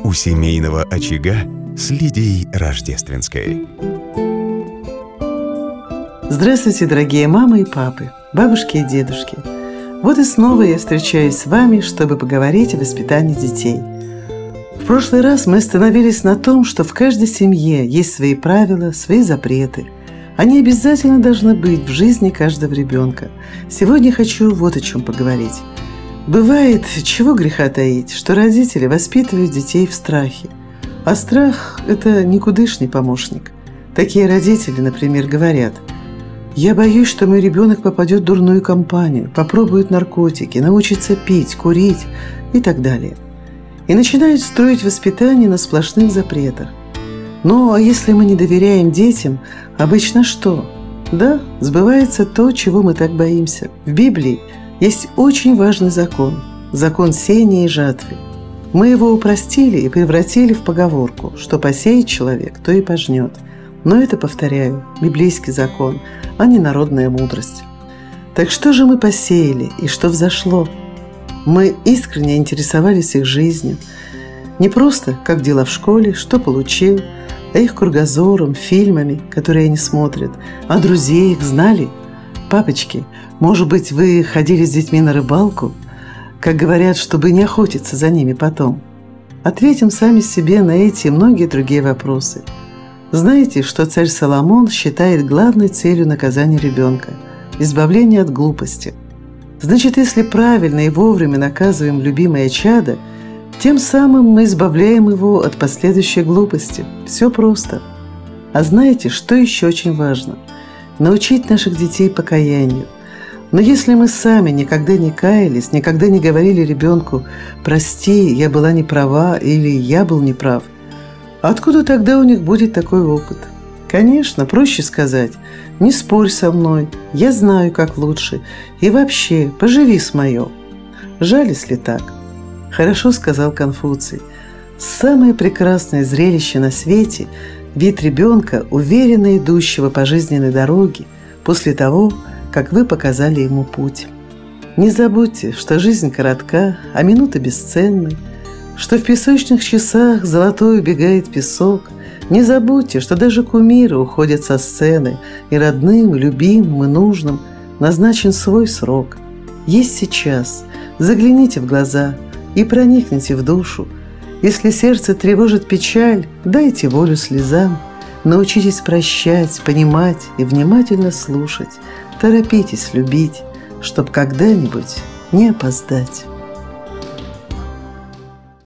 У семейного очага с Лидией Рождественской. Здравствуйте, дорогие мамы и папы, бабушки и дедушки. Вот и снова я встречаюсь с вами, чтобы поговорить о воспитании детей. В прошлый раз мы остановились на том, что в каждой семье есть свои правила, свои запреты. Они обязательно должны быть в жизни каждого ребенка. Сегодня хочу вот о чем поговорить. Бывает, чего греха таить, что родители воспитывают детей в страхе. А страх – это никудышный помощник. Такие родители, например, говорят: «Я боюсь, что мой ребенок попадет в дурную компанию, попробует наркотики, научится пить, курить» и так далее. И начинают строить воспитание на сплошных запретах. Ну, а если мы не доверяем детям, обычно что? Да, сбывается то, чего мы так боимся. В Библии есть очень важный закон – закон сеяния и жатвы. Мы его упростили и превратили в поговорку, что посеет человек, то и пожнет. Но это, повторяю, библейский закон, а не народная мудрость. Так что же мы посеяли и что взошло? Мы искренне интересовались их жизнью. Не просто, как дела в школе, что получил, а их кругозором, фильмами, которые они смотрят. А друзей их знали? Папочки, может быть, вы ходили с детьми на рыбалку? Как говорят, чтобы не охотиться за ними потом. Ответим сами себе на эти и многие другие вопросы. Знаете, что царь Соломон считает главной целью наказания ребенка – избавление от глупости. Значит, если правильно и вовремя наказываем любимое чадо, тем самым мы избавляем его от последующей глупости. Все просто. А знаете, что еще очень важно? Научить наших детей покаянию. Но если мы сами никогда не каялись, никогда не говорили ребенку: «Прости, я была не права» или «я был неправ», откуда тогда у них будет такой опыт? Конечно, проще сказать: «Не спорь со мной, я знаю, как лучше, и вообще, поживи с моё». Жаль, если так. Хорошо сказал Конфуций: «Самое прекрасное зрелище на свете – вид ребенка, уверенно идущего по жизненной дороге, после того, как вы показали ему путь». Не забудьте, что жизнь коротка, а минуты бесценны, что в песочных часах золотой убегает песок. Не забудьте, что даже кумиры уходят со сцены, и родным, и любимым, и нужным назначен свой срок. Есть сейчас. Загляните в глаза и проникните в душу. Если сердце тревожит печаль, дайте волю слезам. Научитесь прощать, понимать и внимательно слушать. Торопитесь любить, чтоб когда-нибудь не опоздать.